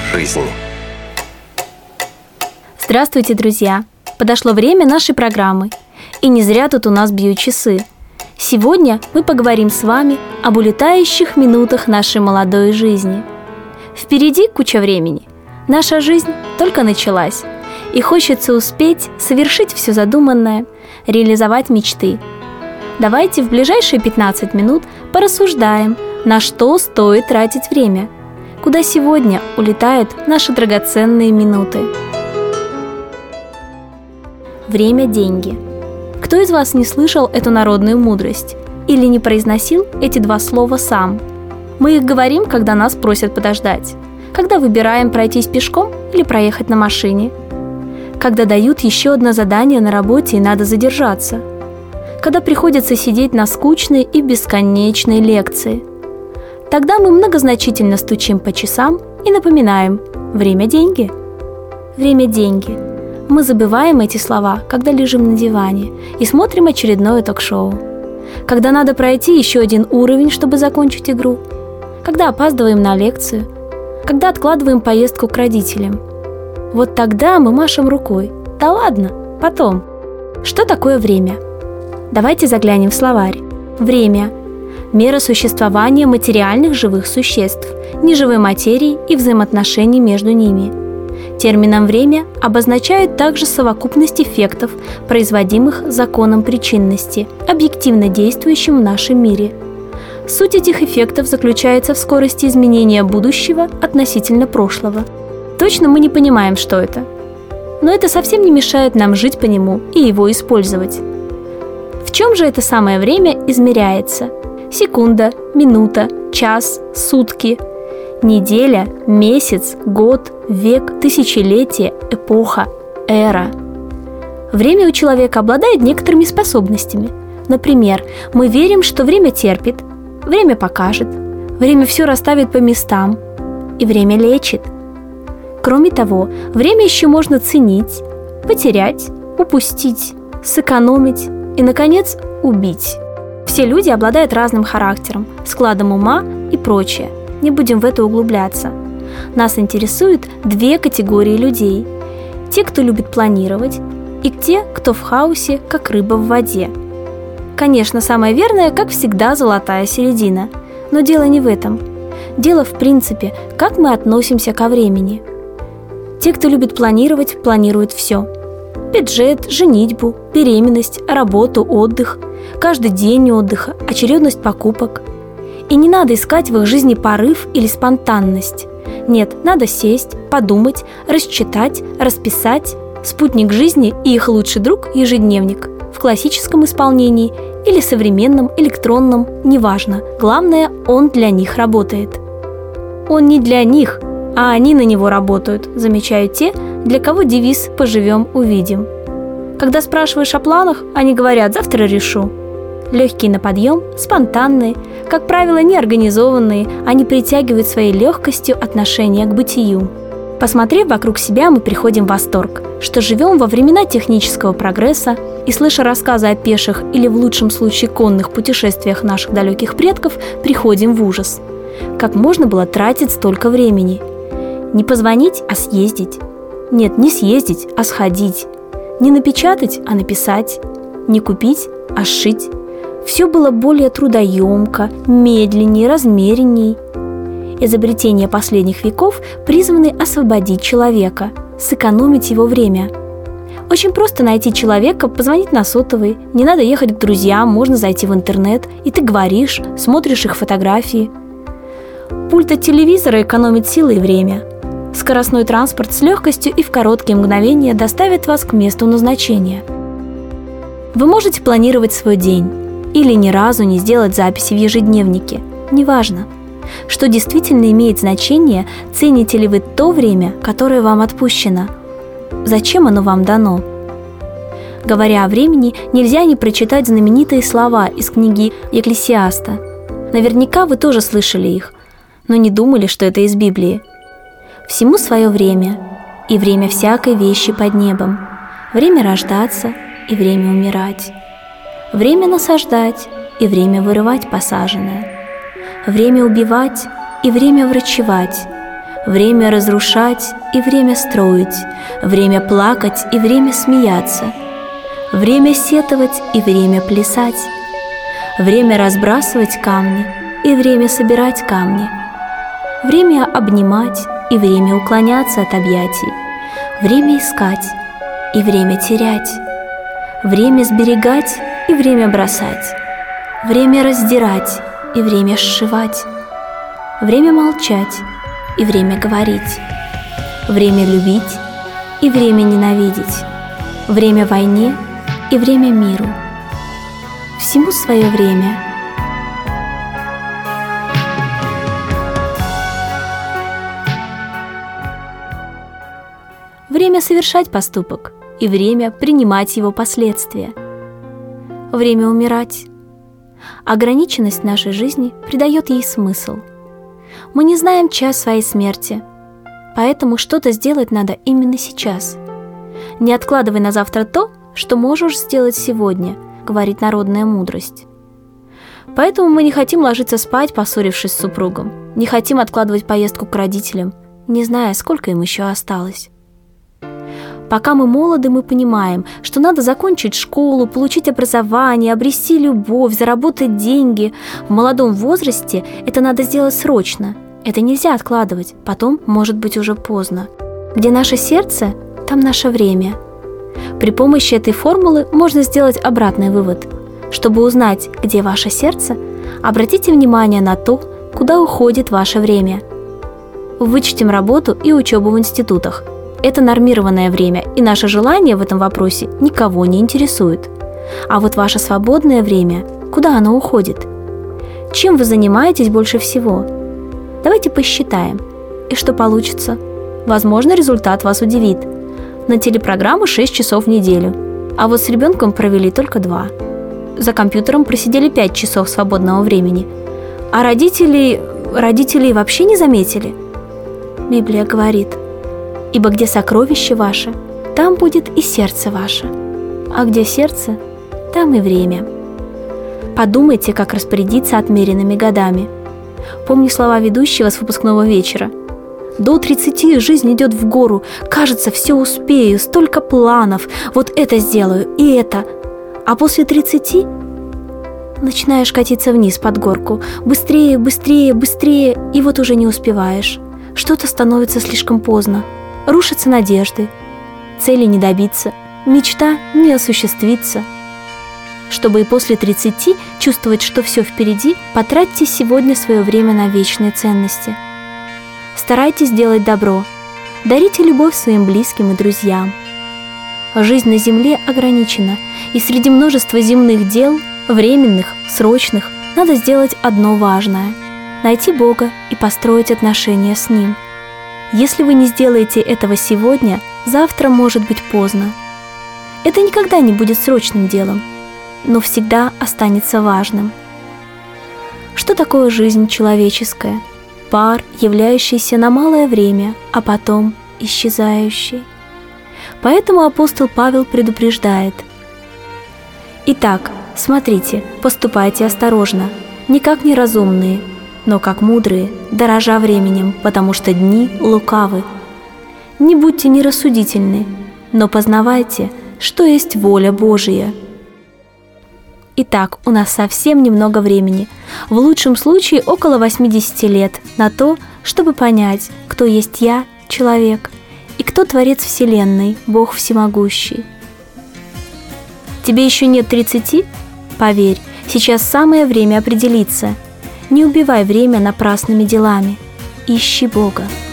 жизнь. Здравствуйте, друзья! Подошло время нашей программы. И не зря тут у нас бьют часы. Сегодня мы поговорим с вами об улетающих минутах нашей молодой жизни. Впереди куча времени. Наша жизнь только началась. И хочется успеть совершить все задуманное, реализовать мечты. Давайте в ближайшие 15 минут порассуждаем, на что стоит тратить время, куда сегодня улетают наши драгоценные минуты. Время – деньги. Кто из вас не слышал эту народную мудрость или не произносил эти два слова сам? Мы их говорим, когда нас просят подождать, когда выбираем пройтись пешком или проехать на машине, когда дают еще одно задание на работе и надо задержаться, когда приходится сидеть на скучной и бесконечной лекции. Тогда мы многозначительно стучим по часам и напоминаем: время – деньги. Время – деньги. Мы забываем эти слова, когда лежим на диване и смотрим очередное ток-шоу, когда надо пройти еще один уровень, чтобы закончить игру, когда опаздываем на лекцию, когда откладываем поездку к родителям. Вот тогда мы машем рукой: да ладно, потом. Что такое время? Давайте заглянем в словарь. Время – мера существования материальных живых существ, неживой материи и взаимоотношений между ними. Термином «время» обозначают также совокупность эффектов, производимых законом причинности, объективно действующим в нашем мире. Суть этих эффектов заключается в скорости изменения будущего относительно прошлого. Точно мы не понимаем, что это. Но это совсем не мешает нам жить по нему и его использовать. В чем же это самое время измеряется? Секунда, минута, час, сутки, неделя, месяц, год, век, тысячелетие, эпоха, эра. Время у человека обладает некоторыми способностями. Например, мы верим, что время терпит, время покажет, время все расставит по местам, и время лечит. Кроме того, время еще можно ценить, потерять, упустить, сэкономить и, наконец, убить. Все люди обладают разным характером, складом ума и прочее. Не будем в это углубляться. Нас интересуют две категории людей: те, кто любит планировать, и те, кто в хаосе, как рыба в воде. Конечно, самое верное, как всегда, золотая середина. Но дело не в этом. Дело в принципе, как мы относимся ко времени. Те, кто любит планировать, планируют все. Бюджет, женитьбу, беременность, работу, отдых, каждый день отдыха, очередность покупок. И не надо искать в их жизни порыв или спонтанность. Нет, надо сесть, подумать, рассчитать, расписать. Спутник жизни и их лучший друг – ежедневник. В классическом исполнении или современном, электронном, неважно. Главное, он для них работает. Он не для них, а они на него работают, замечают те, для кого девиз «поживем, увидим». Когда спрашиваешь о планах, они говорят: завтра решу. Легкие на подъем, спонтанные, как правило, неорганизованные, они притягивают своей легкостью отношение к бытию. Посмотрев вокруг себя, мы приходим в восторг, что живем во времена технического прогресса, и, слыша рассказы о пеших или, в лучшем случае, конных путешествиях наших далеких предков, приходим в ужас. Как можно было тратить столько времени? Не позвонить, а съездить. Нет, не съездить, а сходить. Не напечатать, а написать. Не купить, а сшить. Все было более трудоемко, медленнее, размеренней. Изобретения последних веков призваны освободить человека, сэкономить его время. Очень просто найти человека, позвонить на сотовый, не надо ехать к друзьям, можно зайти в интернет, и ты говоришь, смотришь их фотографии. Пульт от телевизора экономит силы и время. Скоростной транспорт с легкостью и в короткие мгновения доставит вас к месту назначения. Вы можете планировать свой день или ни разу не сделать записи в ежедневнике, неважно. Что действительно имеет значение, цените ли вы то время, которое вам отпущено? Зачем оно вам дано? Говоря о времени, нельзя не прочитать знаменитые слова из книги Екклесиаста. Наверняка вы тоже слышали их, но не думали, что это из Библии. «Всему свое время, и время всякой вещи под небом, время рождаться и время умирать, время насаждать и время вырывать посаженное, время убивать и время врачевать, Время разрушать и время строить, время плакать и время смеяться, время сетовать и время плясать, время разбрасывать камни и время собирать камни, время обнимать и время уклоняться от объятий, время искать и время терять, время сберегать и время бросать, время раздирать и время сшивать, время молчать и время говорить, время любить и время ненавидеть, время войне и время миру. Всему свое время. Время совершать поступок и время принимать его последствия. Время умирать. Ограниченность нашей жизни придает ей смысл. Мы не знаем час своей смерти, поэтому что-то сделать надо именно сейчас. Не откладывай на завтра то, что можешь сделать сегодня, говорит народная мудрость. Поэтому мы не хотим ложиться спать, поссорившись с супругом, не хотим откладывать поездку к родителям, не зная, сколько им еще осталось. Пока мы молоды, мы понимаем, что надо закончить школу, получить образование, обрести любовь, заработать деньги. В молодом возрасте это надо сделать срочно. Это нельзя откладывать, потом может быть уже поздно. Где наше сердце, там наше время. При помощи этой формулы можно сделать обратный вывод. Чтобы узнать, где ваше сердце, обратите внимание на то, куда уходит ваше время. Вычтем работу и учебу в институтах. Это нормированное время, и наше желание в этом вопросе никого не интересует. А вот ваше свободное время, куда оно уходит? Чем вы занимаетесь больше всего? Давайте посчитаем. И что получится? Возможно, результат вас удивит. На телепрограмму 6 часов в неделю, а вот с ребенком провели только 2. За компьютером просидели 5 часов свободного времени. А родителей вообще не заметили? Библия говорит: «Ибо где сокровище ваше, там будет и сердце ваше, а где сердце, там и время». Подумайте, как распорядиться отмеренными годами. Помню слова ведущего с выпускного вечера. До 30 жизнь идет в гору, кажется, все успею, столько планов, вот это сделаю и это. А после 30 начинаешь катиться вниз под горку, быстрее, быстрее, быстрее, и вот уже не успеваешь. Что-то становится слишком поздно. Рушатся надежды, цели не добиться, мечта не осуществится. Чтобы и после 30 чувствовать, что все впереди, потратьте сегодня свое время на вечные ценности. Старайтесь делать добро, дарите любовь своим близким и друзьям. Жизнь на земле ограничена, и среди множества земных дел, временных, срочных, надо сделать одно важное – найти Бога и построить отношения с Ним. Если вы не сделаете этого сегодня, завтра может быть поздно. Это никогда не будет срочным делом, но всегда останется важным. Что такое жизнь человеческая? Пар, являющийся на малое время, а потом исчезающий. Поэтому апостол Павел предупреждает: «Итак, смотрите, поступайте осторожно, не как неразумные, но как мудрые, дорожа временем, потому что дни лукавы. Не будьте нерассудительны, но познавайте, что есть воля Божия». Итак, у нас совсем немного времени, в лучшем случае около 80 лет, на то, чтобы понять, кто есть я, человек, и кто Творец Вселенной, Бог Всемогущий. Тебе еще нет 30? Поверь, сейчас самое время определиться. Не убивай время напрасными делами. Ищи Бога.